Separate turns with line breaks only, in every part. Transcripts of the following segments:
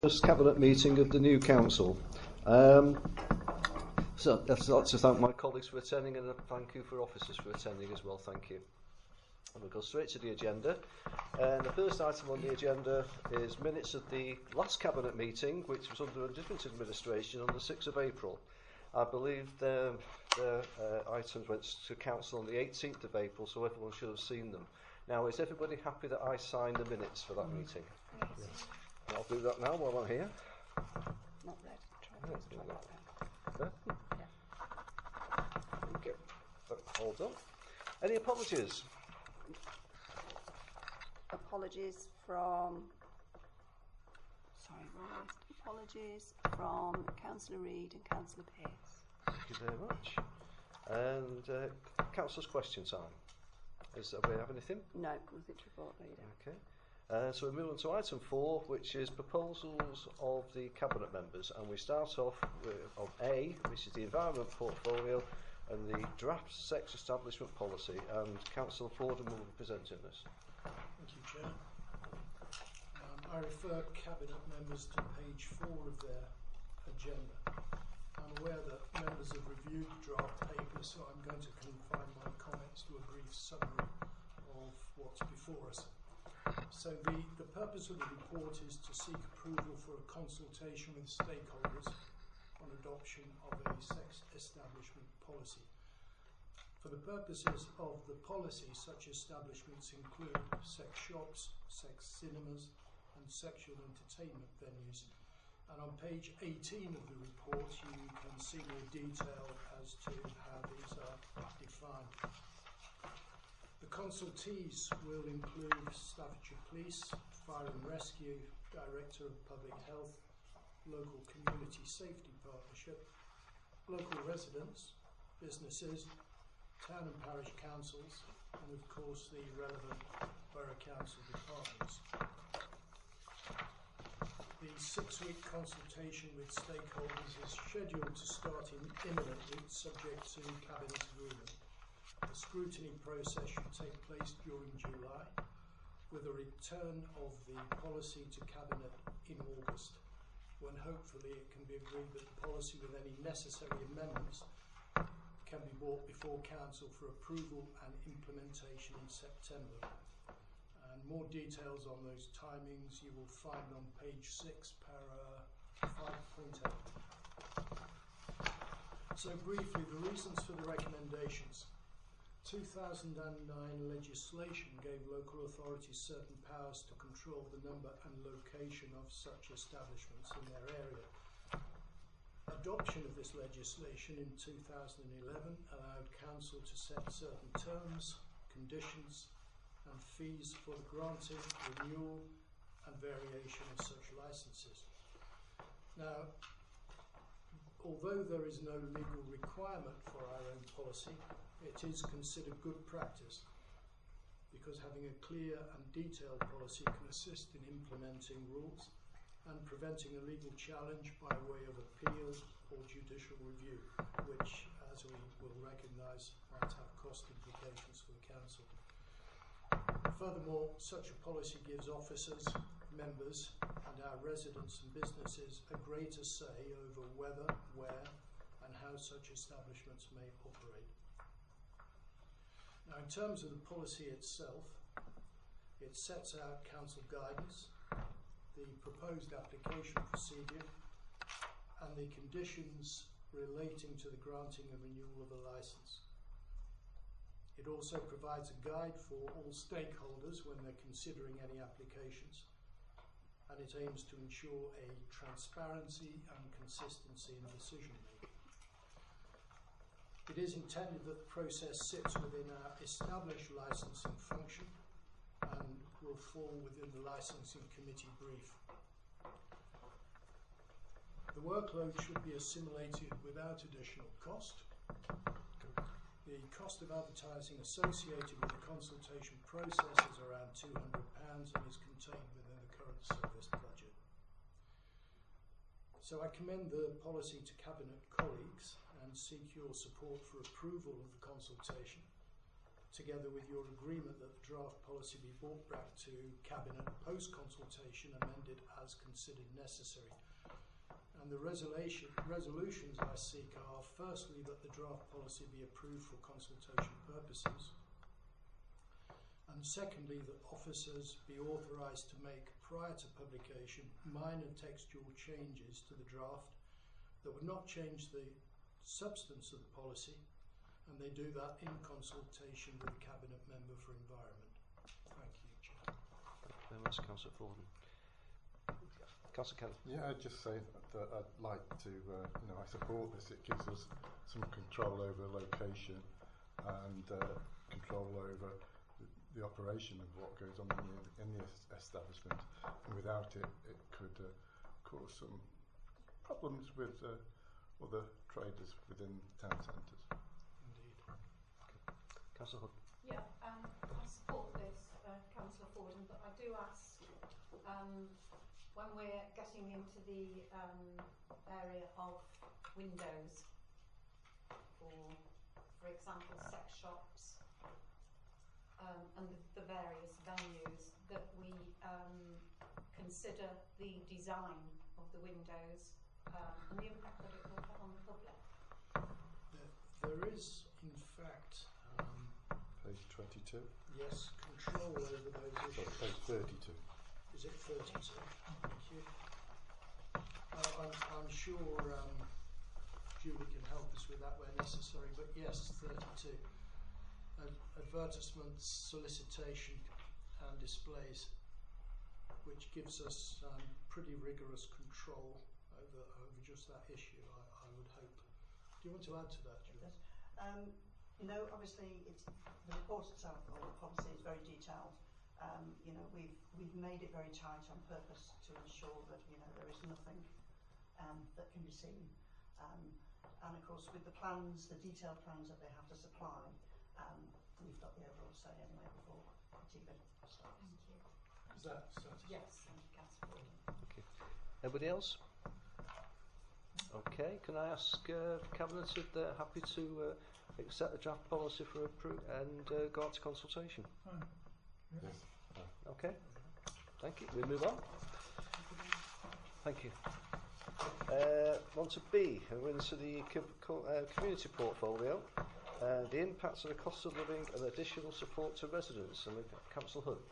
First Cabinet meeting of the new Council. So I'd like to thank my colleagues for attending, and thank you for officers for attending as well. Thank you. And we'll go straight to the agenda. And the first item on the agenda is minutes of the last Cabinet meeting, which was under a different administration on the 6th of April. I believe the items went to Council on the 18th of April, so everyone should have seen them. Now, is everybody happy that I signed the minutes for that meeting? Yes. I'll do that now while I'm here.
Not red. Try that.
Yeah. Okay. All done. Any apologies?
Apologies from. Sorry, Roy. Apologies from Councillor Reid and Councillor Pearce.
Thank you very much. And Councillor's question time. Do we have anything?
No, nothing to report, Reader.
Okay. So we move on to item 4, which is proposals of the Cabinet members, and we start off with A, which is the environment portfolio and the draft sex establishment policy, and Councillor Fordham will be presenting this.
Thank you, Chair. I refer Cabinet members to page 4 of their agenda. I'm aware that members have reviewed the draft paper, so I'm going to confine my comments to a brief summary of what's before us. So the purpose of the report is to seek approval for a consultation with stakeholders on adoption of a sex establishment policy. For the purposes of the policy, such establishments include sex shops, sex cinemas and sexual entertainment venues. And on page 18 of the report you can see more detail as to how these are defined. The consultees will include Staffordshire Police, Fire and Rescue, Director of Public Health, Local Community Safety Partnership, local residents, businesses, town and parish councils, and of course the relevant borough council departments. The 6-week consultation with stakeholders is scheduled to start imminently, subject to Cabinet agreement. The scrutiny process should take place during July, with a return of the policy to Cabinet in August, when hopefully it can be agreed that the policy, with any necessary amendments, can be brought before Council for approval and implementation in September. And more details on those timings you will find on page 6, para 5.8. So briefly, the reasons for the recommendations. 2009 legislation gave local authorities certain powers to control the number and location of such establishments in their area. Adoption of this legislation in 2011 allowed Council to set certain terms, conditions and fees for the granting, renewal and variation of such licences. Now, although there is no legal requirement for our own policy, it is considered good practice because having a clear and detailed policy can assist in implementing rules and preventing a legal challenge by way of appeal or judicial review, which, as we will recognise, might have cost implications for the Council. Furthermore, such a policy gives officers, members and our residents and businesses a greater say over whether, where and how such establishments may operate. Now, in terms of the policy itself, it sets out Council guidance, the proposed application procedure and the conditions relating to the granting and renewal of a licence. It also provides a guide for all stakeholders when they're considering any applications, and it aims to ensure a transparency and consistency in decision making. It is intended that the process sits within our established licensing function and will fall within the licensing committee brief. The workload should be assimilated without additional cost. The cost of advertising associated with the consultation process is around £200 and is contained within the current service budget. So I commend the policy to Cabinet colleagues and seek your support for approval of the consultation. together with your agreement that the draft policy be brought back to Cabinet post-consultation, amended as considered necessary. And the resolutions I seek are, firstly, that the draft policy be approved for consultation purposes, and secondly, that officers be authorised to make, prior to publication, minor textual changes to the draft that would not change the substance of the policy, and they do that in consultation with the Cabinet Member for Environment. Thank you, Chair.
Thank you very much, Councillor Forden. Councillor Kelly.
Yeah, I'd just say that I'd like to, I support this. It gives us some control over location and control over the operation of what goes on in the establishment. And without it, it could cause some problems with other traders within town centres.
Indeed.
Councillor Hood.
Yeah, I support this, Councillor Forden, but I do ask, when we're getting into the area of windows for example, sex shops, and the various venues, that we consider the design of the windows and the impact that it will have on the public.
There is, in fact,
Page 22.
yes, control over those
Sorry,
issues.
page 32.
Is it 32? Thank you. I'm sure Julie can help us with that where necessary, but yes, 32. Advertisements, solicitation and displays, which gives us pretty rigorous control over just that issue, I would hope. Do you want to add to that, Julie?
No, obviously the report itself, or the policy, is very detailed. We've made it very tight on purpose to ensure that there is nothing that can be seen. And of course, with the plans, the detailed plans that they have to supply, we've got the overall say anyway before it even starts.
Thank you.
Is that satisfactory?
Yes, thank you, Councillor Forden.
Okay. Anybody else? Okay, can I ask Cabinet if they're happy to accept the draft policy for approval and go on to consultation?
Yes.
Okay, thank you. We move on. Thank you. On to B, we're into the community portfolio. The impacts of the cost of living and additional support to residents. And we've got Councillor Hood.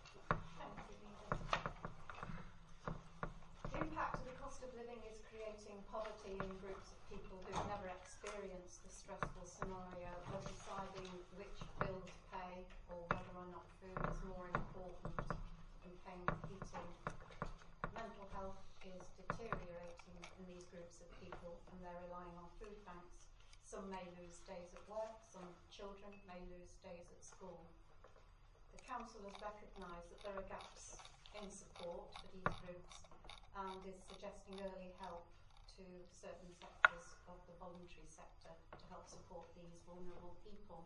The impact of the cost of living is creating poverty in groups of people who've never experienced the stressful scenario of deciding which bill to pay or whether or not food is more important than paying for heating. Mental health is deteriorating in these groups of people and they're relying on food banks. Some may lose days at work, some children may lose days at school. The Council has recognised that there are gaps in support for these groups and is suggesting early help to certain sectors of the voluntary sector to help support these vulnerable people.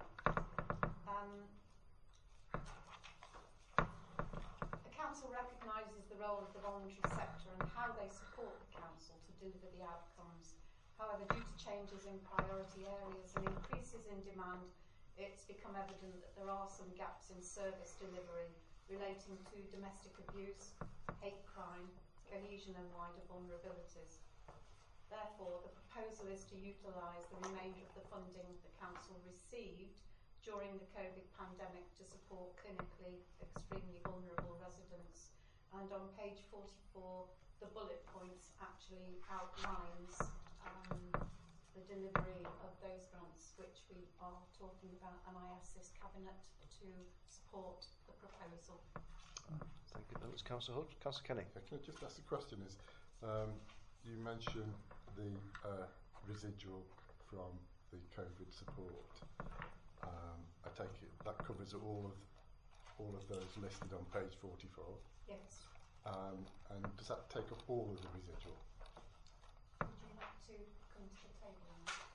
The Council recognises the role of the voluntary sector and how they support the Council to deliver the outcomes. However, due to changes in priority areas and increases in demand, it's become evident that there are some gaps in service delivery relating to domestic abuse, hate crime, cohesion and wider vulnerabilities. Therefore, the proposal is to utilise the remainder of the funding the Council received during the COVID pandemic to support clinically extremely vulnerable residents. And on page 44, the bullet points actually outlines the delivery of those grants which we are talking about, and I ask this Cabinet to support the proposal.
Thank you. That was Councillor Hood. Councillor Kenny.
Can I just ask the question is, you mentioned the residual from the COVID support. I take it that covers all of those listed on page 44.
Yes.
And does that take up all of the residual?
Would you like to come to the table on that?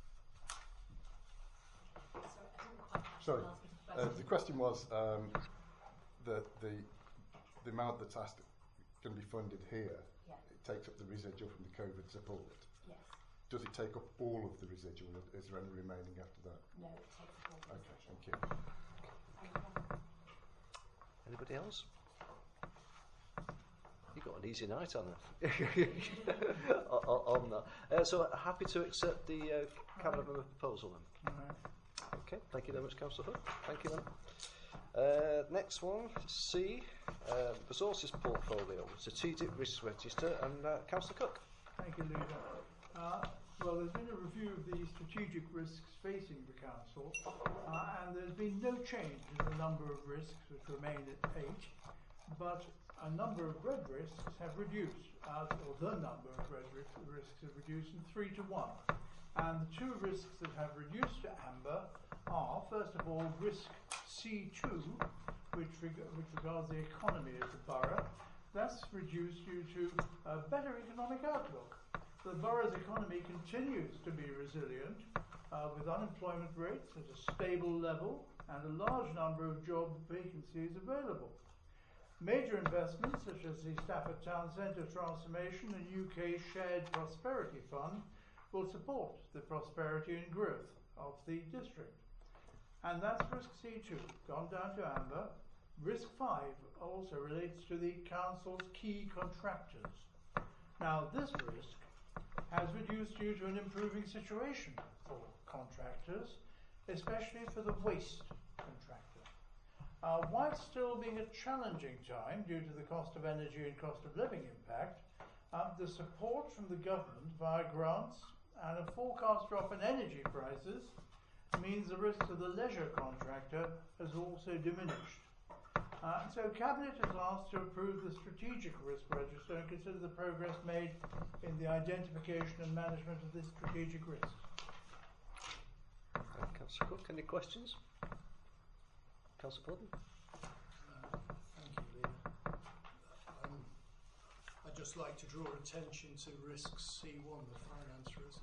Sorry, I didn't quite catch
Sorry,
the last bit of the question.
the question was the amount that's going to be funded here.
Yeah.
It takes up the residual from the COVID support.
Yes.
Does it take up all of the residual? Is there any remaining after that?
No, it takes all the
Okay,
residual.
thank you.
Anybody else? You've got an easy night on it. on that. So happy to accept the Cabinet Member proposal then. Okay, thank you very much, Councillor Hood. Thank you then. Next one, C, resources portfolio, strategic risk register, and Councillor Cook.
Thank you, Leader. Well, there's been a review of the strategic risks facing the Council, and there's been no change in the number of risks, which remain at 8, but a number of red risks have reduced, or the number of red risks have reduced from 3 to 1. And the 2 risks that have reduced to amber are, first of all, risk C2, which regards the economy of the borough. That's reduced due to a better economic outlook. The borough's economy continues to be resilient, with unemployment rates at a stable level and a large number of job vacancies available. Major investments such as the Stafford Town Centre transformation and UK Shared Prosperity Fund will support the prosperity and growth of the district. And that's risk C2, gone down to amber. Risk 5 also relates to the Council's key contractors. Now, this risk has reduced due to an improving situation for contractors, especially for the waste contractor. While still being a challenging time due to the cost of energy and cost of living impact, the support from the government via grants and a forecast drop in energy prices means the risk to the leisure contractor has also diminished. So Cabinet is asked to approve the strategic risk register and consider the progress made in the identification and management of this strategic risk.
Councillor Cook, any questions? Councillor Gordon?
Thank you, Leader. I'd just like to draw attention to risk C1, the finance risk.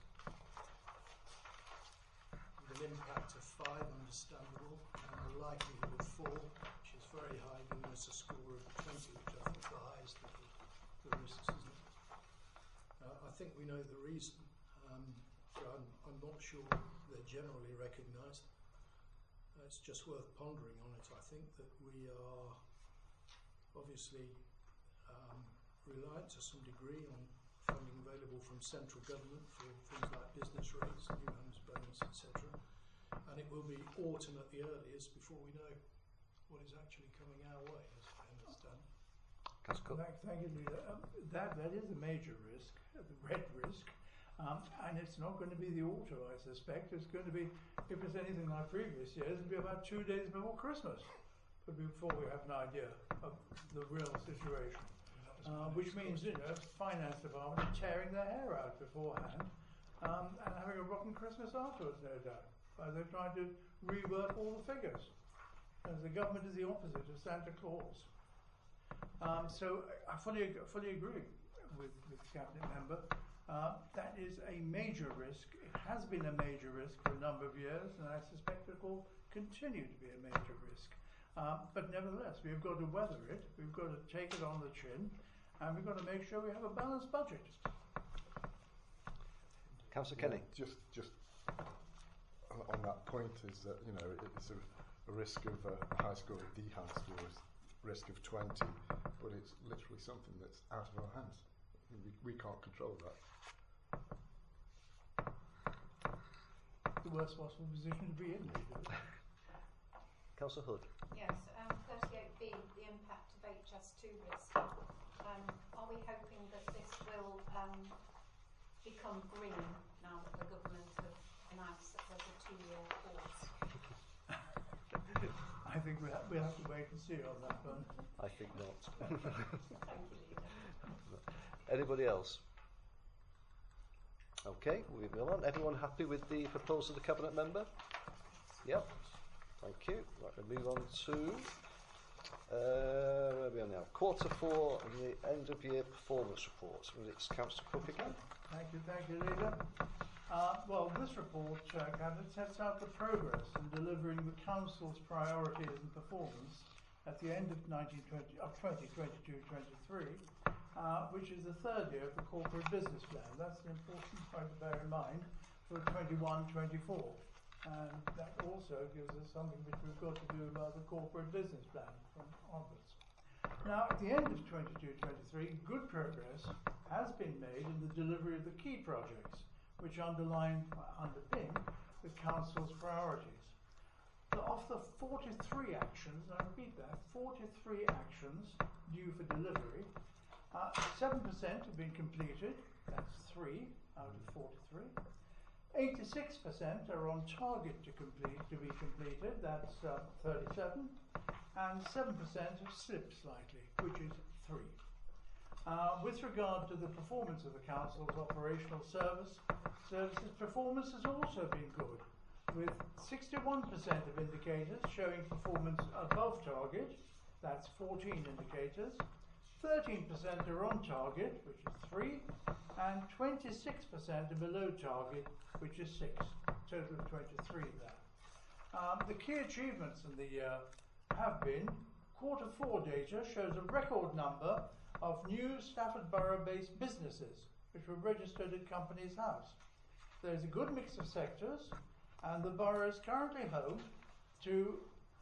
With an impact of 5, understandable, and a likelihood of 4, which is very high, giving us a score of 20, which I think is the highest of the risks, isn't it? I think we know the reason, but I'm not sure they're generally recognised. It's just worth pondering on it. I think that we are obviously reliant to some degree on funding available from central government for things like business rates, new homes bonus, etc. And it will be autumn at the earliest before we know what is actually coming our way, as I understand.
Thank you, Leader. That is a major risk, the red risk. And it's not going to be the auto, I suspect. It's going to be, if it's anything like previous years, it'll be about 2 days before Christmas, before we have an idea of the real situation. Which means, the finance department are tearing their hair out beforehand and having a rotten Christmas afterwards, no doubt. They're trying to rework all the figures. As the government is the opposite of Santa Claus. So I fully agree with the Cabinet Member. That is a major risk. It has been a major risk for a number of years, and I suspect it will continue to be a major risk. But nevertheless, we've got to weather it, we've got to take it on the chin, and we've got to make sure we have a balanced budget.
Councillor Kenny.
Just on that point is that, it's a risk of a high score, a D high score is risk of 20, but it's literally something that's out of our hands. We can't control that.
The worst possible position to be in.
Councillor Hood.
Yes, 38B, the impact of HS2 risk. Are we hoping that this will become green now that the government have announced that there's a 2-year pause?
I think we'll have to wait and see on that one.
I think not.
Thank you, Leader.
Anybody else? Okay, we move on. Everyone happy with the proposal of the Cabinet Member? Yep. Thank you. Right, we move on to where are we are now? Q4 and the end of year performance reports. And it's Councillor Cook again.
Thank you, Leader. Well, this report, Cabinet, sets out the progress in delivering the Council's priorities and performance at the end of 2022-23, which is the 3rd year of the Corporate Business Plan. That's an important point to bear in mind for 21-24. and that also gives us something which we've got to do about the corporate business plan from onwards. Now, at the end of 22-23, good progress has been made in the delivery of the key projects, which underpin the Council's priorities. Of the 43 actions, I repeat that, 43 actions due for delivery, 7% have been completed, that's 3 out of 43. 86% are on target to be completed, that's 37. And 7% have slipped slightly, which is 3. With regard to the performance of the Council's operational services, performance has also been good, with 61% of indicators showing performance above target, that's 14 indicators, 13% are on target, which is 3, and 26% are below target, which is 6, total of 23 there. The key achievements in the year have been, quarter 4 data shows a record number of new Stafford Borough-based businesses which were registered at Companies House. There is a good mix of sectors, and the borough is currently home to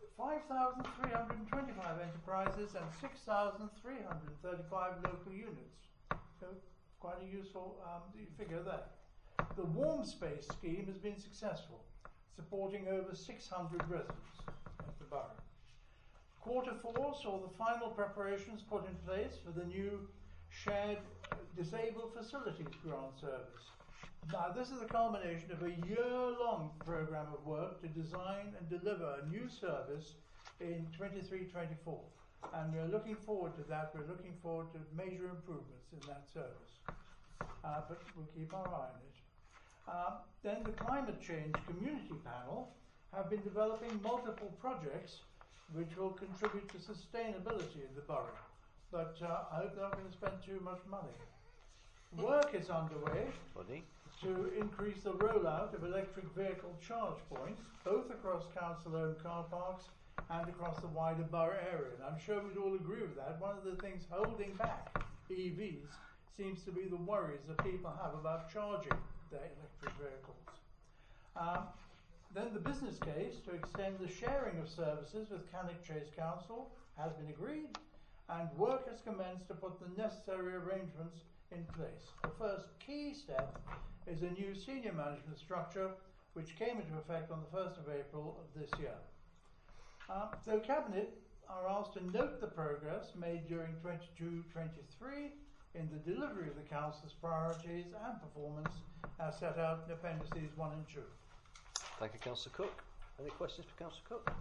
5,325 enterprises and 6,335 local units. So quite a useful figure there. The Warm Space scheme has been successful, supporting over 600 residents at the borough. Quarter 4 saw the final preparations put in place for the new shared disabled facilities grant service. Now, this is the culmination of a year-long programme of work to design and deliver a new service in 23-24. And we're looking forward to that. We're looking forward to major improvements in that service. But we'll keep our eye on it. Then the Climate Change Community Panel have been developing multiple projects which will contribute to sustainability in the borough. But I hope they're not going to spend too much money. Work is underway to increase the rollout of electric vehicle charge points, both across council-owned car parks and across the wider borough area. And I'm sure we'd all agree with that. One of the things holding back EVs seems to be the worries that people have about charging their electric vehicles. Then the business case to extend the sharing of services with Cannock Chase Council has been agreed, and work has commenced to put the necessary arrangements in place. The first key step is a new senior management structure which came into effect on the 1st of April of this year. So Cabinet are asked to note the progress made during 22-23 in the delivery of the Council's priorities and performance as set out in Appendices 1 and 2.
Thank you, Councillor Cook. Any questions for Councillor Cook?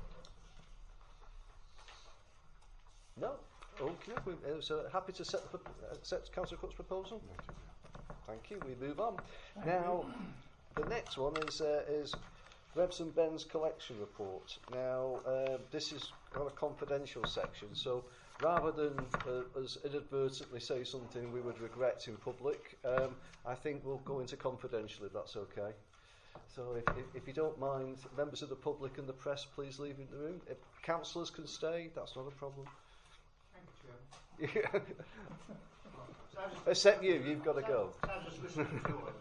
No? Okay. So happy to set Councillor Cook's proposal? Thank you. We move on. Now, the next one is Rebs and Ben's collection report. Now, this is got a confidential section, so rather than us inadvertently say something we would regret in public, I think we'll go into confidential if that's okay. So if you don't mind, members of the public and the press, please leave in the room. If councillors can stay, that's not a problem.
Thank you, Chairman.
Except you've got to go.
I will take the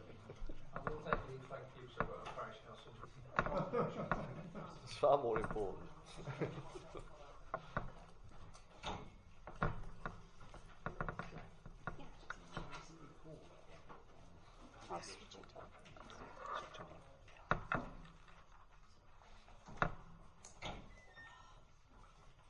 thank you to Parish Council.
It's far more important.